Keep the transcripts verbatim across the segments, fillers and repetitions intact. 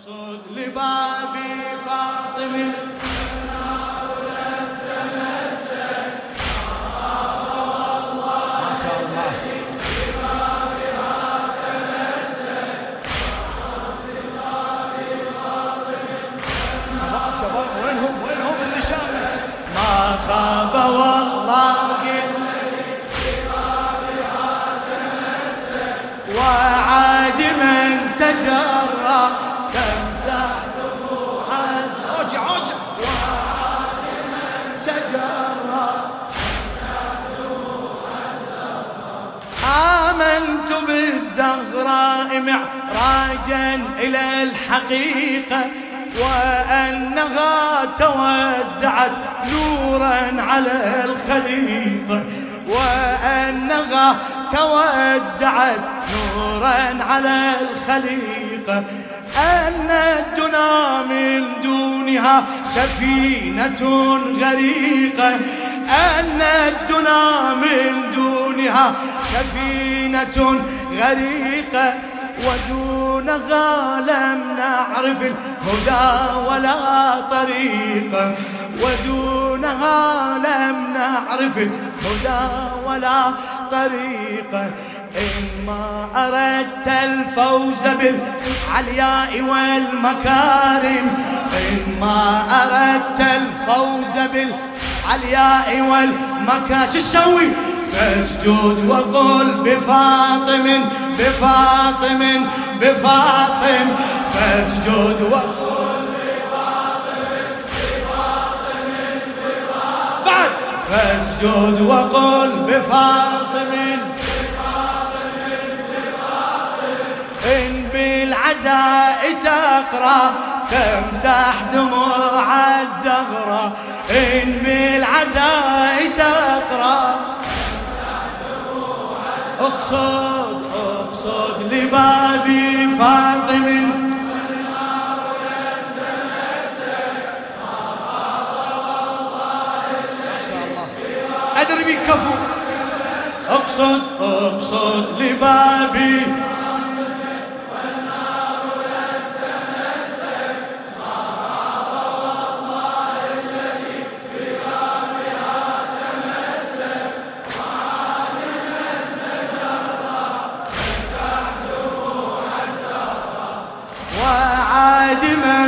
اقصد لبابي فاطمة ما شاء الله. شباب شباب وينهم وينهم النشامة؟ ما خاب والله وعاد من تجرى تمسح دموع الزوج عوج وعاد من تجرى تمسح دموع الزهراء. آمنت بالزهراء معراجا إلى الحقيقة وأنها توزعت نورا على الخليقة وأنها توزعت نورا على الخليقة أن الدنا من دونها سفينة غريقة أن الدنا من دونها سفينة غريقة ودونها لم نعرف الهدى ولا طريقة ودونها لم نعرف الهدى ولا طريقة. إما أردت الفوز بالعلياء والمكارم إما أردت الفوز بالعلياء والمكارم شو تسوي؟ فاسجد وقل بفاطم بفاطم بفاطم فاسجد وقل بفاطم بفاطم بفاطم بعد فاسجد وقل بفاطم بفاطم بفاطم إن بالعزاء تقرأ تمسح دموع الزهراء إن بالعزاء تقرأ اقصد اقصد لبابي فاطم والنار لن تمسك ما خاب والله ما شاء الله ادري بك كفو. اقصد اقصد لبابي والنار لن تمسك ما خاب والله الذي ببابها تمسك وعاد من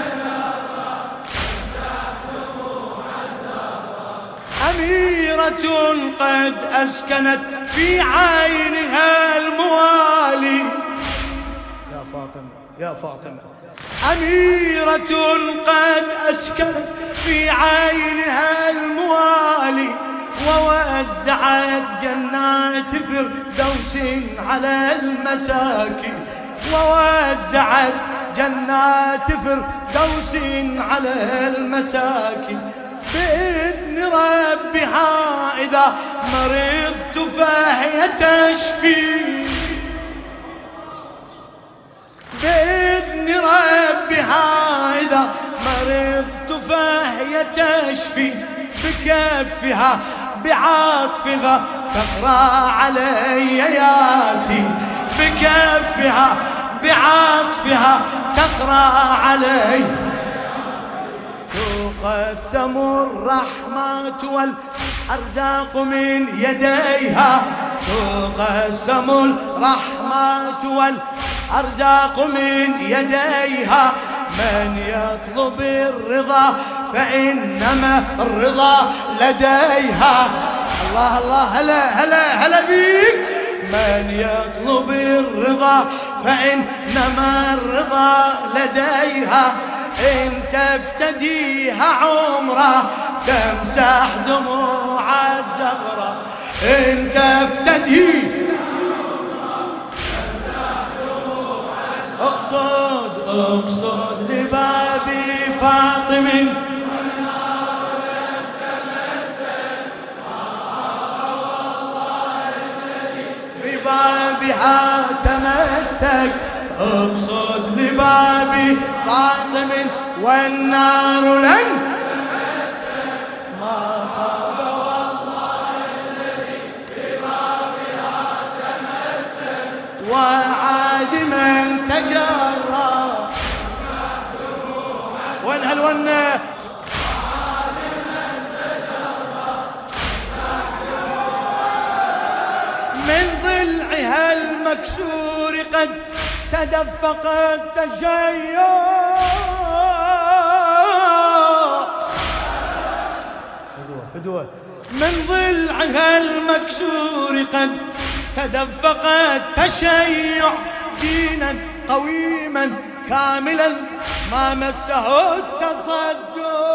أميرة قد أسكنت في عينها الموالي يا فاطمة يا فاطمة أميرة قد أسكنت في عينها الموالي ووزعت جنات فردوس على المساكين ووزعت جنات فردوس على المساكين بإذن ربها إذا مرضت فهي تشفي بإذن ربها إذا مرضت فهي تشفي بكفها بعاطفها تقرأ علي ياسين بكفها بعاطفها تقرأ علي تقسم الرحمة والأرزاق من يديها تقسم الرحمة والأرزاق من يديها من يطلب الرضا فإنما الرضا لديها. الله الله هلا هلا هلا بيك. من يطلب الرضا فإنما الرضا لديها إن تفتديها عمره تمسح دموع الزهراء إن تفتديها عمره تمسح دموع الزهراء. اقصد اقصد لبابي فاطم والنار لن تمسك ما خاب والله الذي ببابها تمسك. اقصد لبابي فاطم والنار لن تمسك ما خاب والله الذي ببابها تمسك وعاد من تجرى رنة من ضلعها المكسور قد تدفق التشيع فدوة فدوة من ضلعها المكسور قد تدفق التشيع دينا قويما كاملا ما مسه التصدع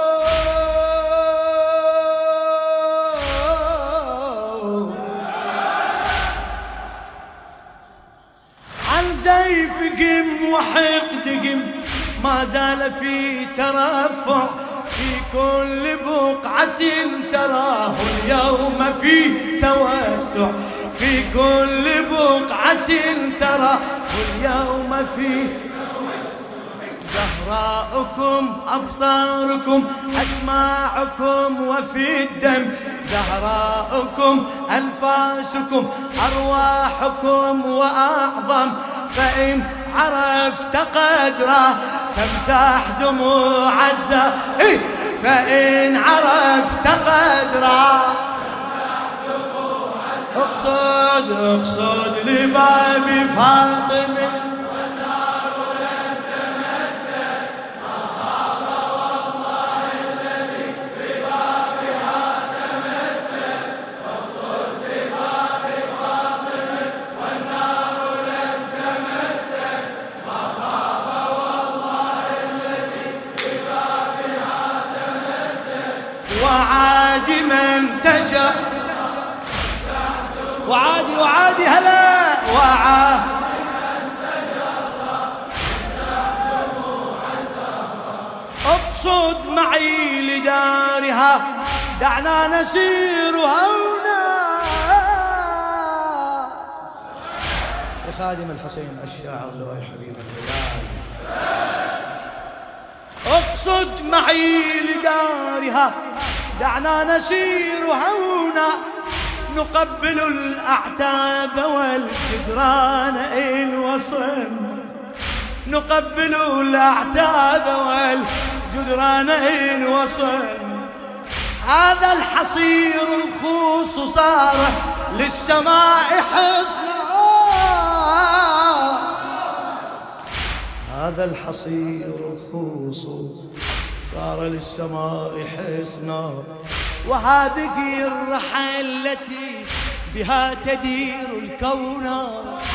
عن زيفكم وحقدكم ما زال في ترفع في كل بقعة تراه اليوم في توسع في كل بقعة تراه اليوم في زهراؤكم أبصاركم أسماعكم وفي الدم زهراؤكم أنفاسكم أرواحكم وأعظم فإن عرفت قدره تمسح دموع الزهر إيه فإن عرفت قدره اقصد اقصد لباب فاطمة والنار لن تمسك ما خاب والله الذي ببابها تمسك اقصد لباب فاطمة والنار لن تمسك ما خاب والله الذي ببابها تمسك وعاد من تجا وعادي وعادي هلا وعاد اقصد معي لدارها دعنا نسير هونا لخادم الحسين الشاعر لو يا حبيب الهلال اقصد معي لدارها دعنا نسير هونا نقبل الأعتاب والجدران إن وصلنا نقبل الأعتاب والجدران إن وصلنا هذا الحصير الخوص صار للسماء حصنا هذا الحصير الخوص صار للسماء حصنا وهذه الرحى التي بها تدير الكون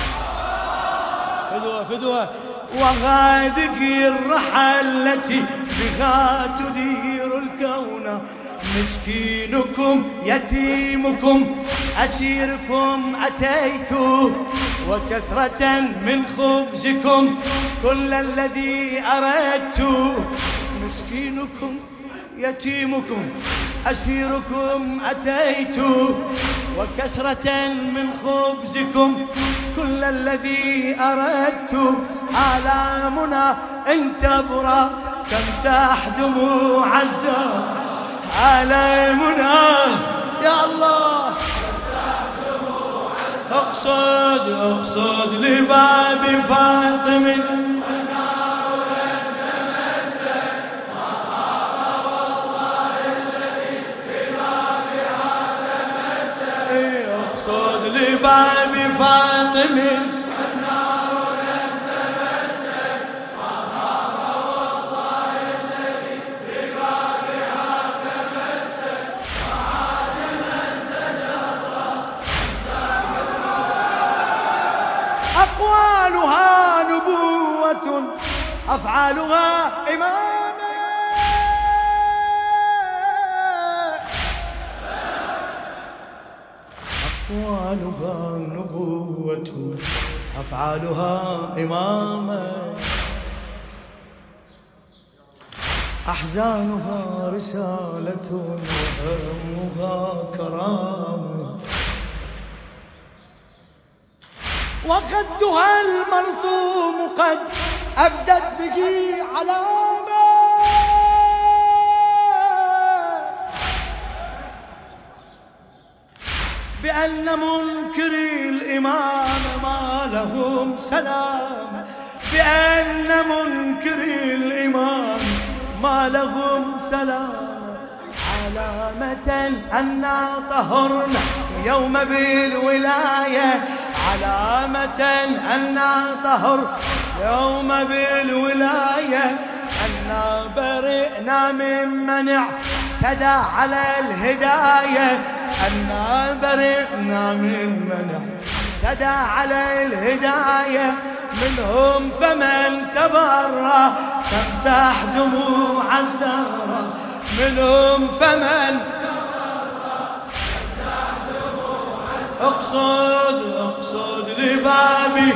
فدوة فدوة وهذه الرحى التي بها تدير الكون مسكينكم يتيمكم أسيركم أتيت وكسرة من خبزكم كل الذي أردت مسكينكم يتيمكم أسيركم أتيت وكسرة من خبزكم كل الذي أردت آلامنا إن تبرى تمسح دموع الزهر آلامنا يا الله تمسح دموع الزهر اقصد اقصد لباب فاطمة لباب فاطمة والنار لن تمسك ما خاب والله الذي ببابها تمسك وعاد من تجرى أقوالها نبوة أفعالها إمامة أقوالها نبوة أفعالها إمامة أحزانها رسالة وهمها كرامة وخدها الملطوم قد أبدت به علامة بأن منكري الإمام ما لهم سلام بأن منكري الإمام ما لهم سلام علامة أنا طهرنا يوم بالولاية علامة أنا طهر يوم بالولاية أنا برئنا ممن اعتدى على الهداية أنا برئنا ممن اعتدى على الهداية منهم فمن تبرى تمسح دموع الزهرة منهم فمن اقصد اقصد لبابي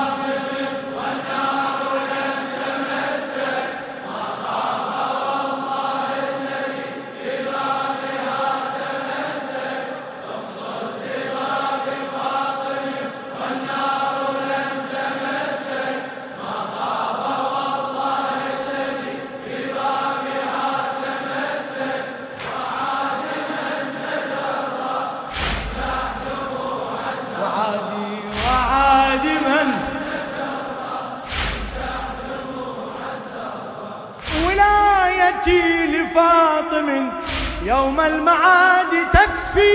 والنار لم تمسك ما خاب والله الذي ببابها تمسك اقصد لبابي فاطمة والنار لم تمسك ما خاب والله الذي ببابها تمسك وعاد من تجرى وعادي وعاد من ولايتي لفاطم يوم المعاد تكفي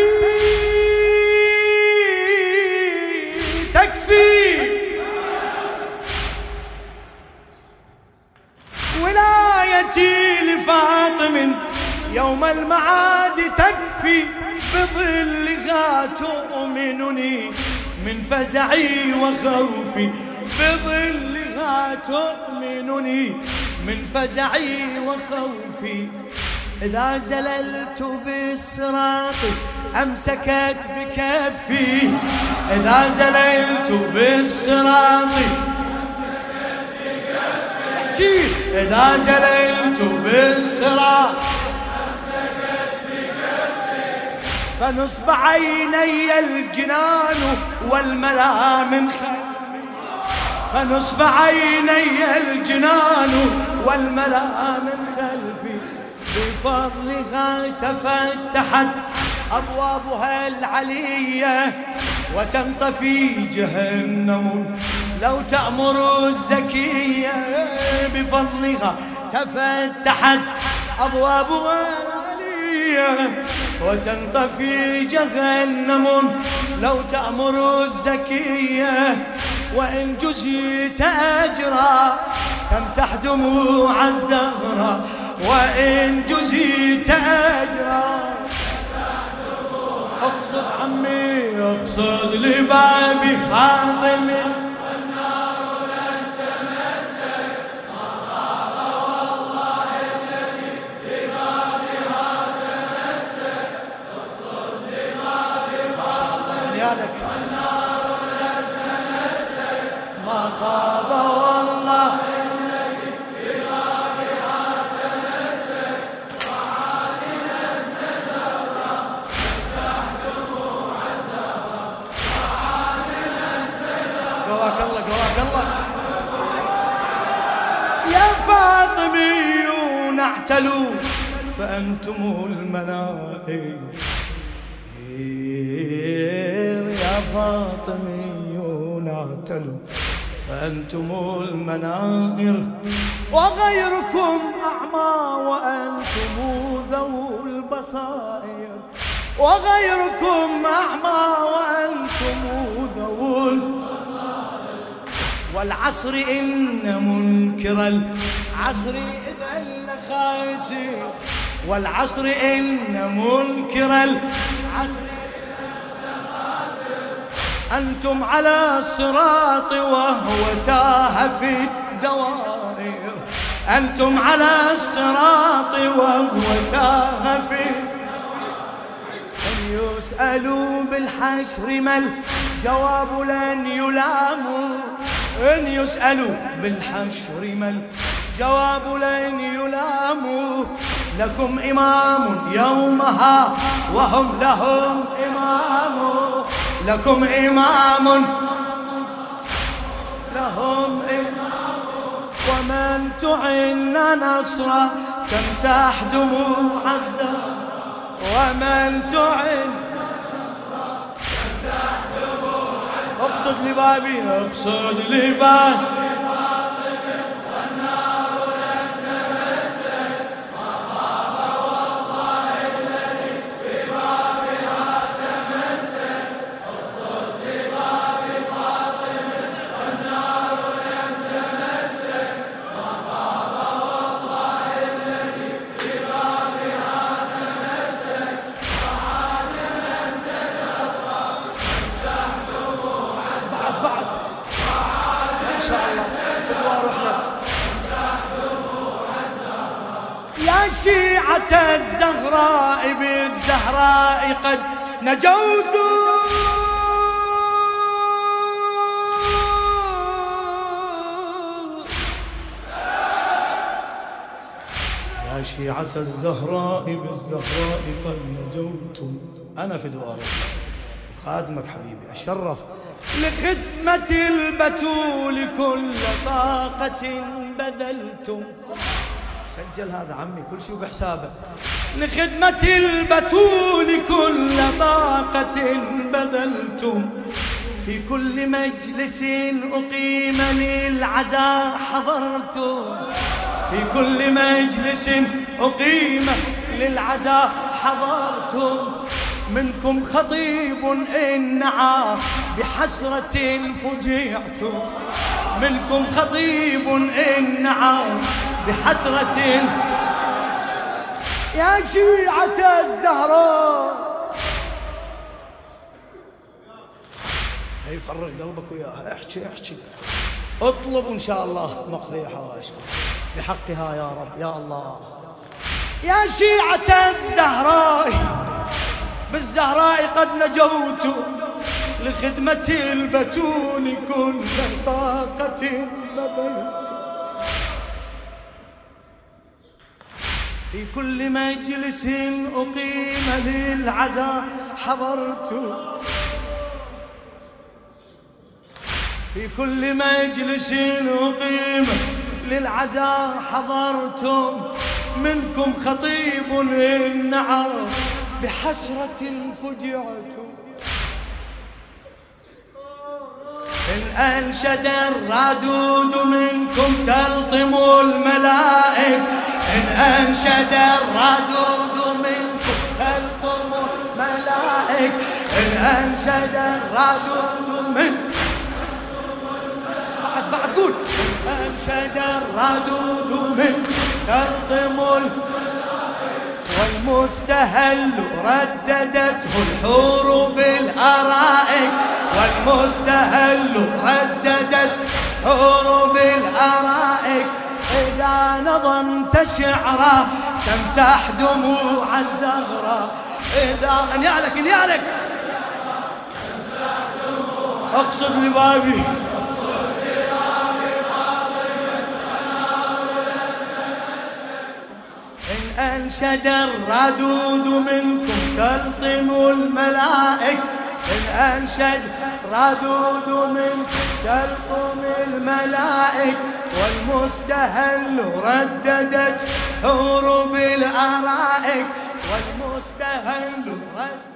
تكفي ولايتي لفاطم يوم المعاد تكفي بظلها تؤمنني من فزعي وخوفي بظلها تؤمنني من فزعي وخوفي إذا زللت بالصراط أمسكت بكفي إذا زللت بالصراط أمسكت بكفي إذا زللت بالصراط فنصب عيني الجنان والملا من خلفي فنصب عيني الجنان والملا من خلفي بفضلها تفتحت أبوابها العلية وتنطفي جهنم لو تأمر الزكية بفضلها تفتحت أبوابها العلية وتنطفي جهنم لو تأمر الزكية وإن جزيت أجرا تمسح دموع الزهرة وإن جزيت أجرا أقصد عمي أقصد لبابي فاطم والنار لم تمسك ما خاب والله الذي ببابها تمسك وعاد من تجرى تمسح دموع الزهرة وعاد من تجرى قواك الله قواك الله يا فاطميون اعتلوا فأنتم المنائب يا فاطميون اعتلوا فأنتم المنائر وغيركم أعمى وأنتم ذو البصائر وغيركم أعمى وأنتم ذو البصائر والعصر إن منكر العصر إذا لخاسر والعصر إن منكر العصر أنتم على الصراط وهو تاه في الدوائر أنتم على الصراط وهو تاه في إن يسألوا بالحشر ما الجواب لن يلاموا إن يسألوا بالحشر ما الجواب لن يلاموا لكم إمام يومها وهم لهم إمام لكم إمام لهم إمام ومن تعن نصرا تمسح دموع الزهر ومن تعن نصرا تمسح دموع الزهر اقصد لبابي اقصد لبابي شيعة الزهراء بالزهراء قد نجوتم. يا شيعة الزهراء بالزهراء قد نجوتم. أنا في دوارك خادمك حبيبي أشرف لخدمة البتول كل طاقة بذلتم. سجل هذا عمي كل شيء بحسابه. لخدمة البتول كل طاقة بذلتم. في كل مجلس أقيم للعزاء حضرتم. في كل مجلس أقيم للعزاء حضرتم. منكم خطيب إن نعى بحسرة فجعتم. منكم خطيب إن نعى بحسرة. يا شيعة الزهراء هي فرغ قلبك وياها. احكي احكي اطلب ان شاء الله مقضي حوائجكم بحقها يا رب يا الله. يا شيعة الزهراء بالزهراء قد نجوت لخدمة البتول كل طاقة بذلت. في كل مجلس أقيم للعزاء حضرت. في كل مجلس أقيم للعزاء حضرتم. منكم خطيب إن نعى بحسرة فجعتم. إن أنشد الرادود منكم تلطم الملائك. إن أنشد الرادود منكم تلطم الملائك. إن أنشد الرادود منكم بعد بعد قول. إن أنشد الرادود منكم تلطم الملائك. والمستهل رددته الحور بالأرائك. والمستهل رددت حور بالأرائك. إذا نظمت شعرا تمسح دموع الزهراء. إذا انيالك انيالك اقصد لبابي. إن أنشد الردود منكم تلطم الملائك. إن أنشد ردود منكم تلطم الملائك. والمستهل رددت حور بالأرائك. والمستهل رددت